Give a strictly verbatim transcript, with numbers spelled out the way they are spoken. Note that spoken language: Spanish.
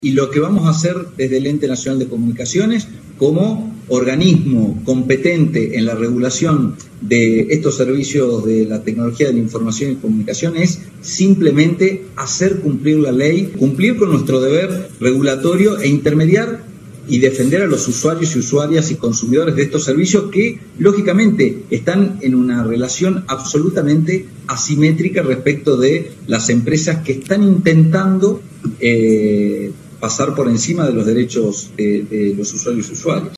Y lo que vamos a hacer desde el Ente Nacional de Comunicaciones, como organismo competente en la regulación de estos servicios de la tecnología de la información y comunicación, es simplemente hacer cumplir la ley, cumplir con nuestro deber regulatorio e intermediar y defender a los usuarios y usuarias y consumidores de estos servicios que, lógicamente, están en una relación absolutamente asimétrica respecto de las empresas que están intentando eh, pasar por encima de los derechos de, de los usuarios y usuarias.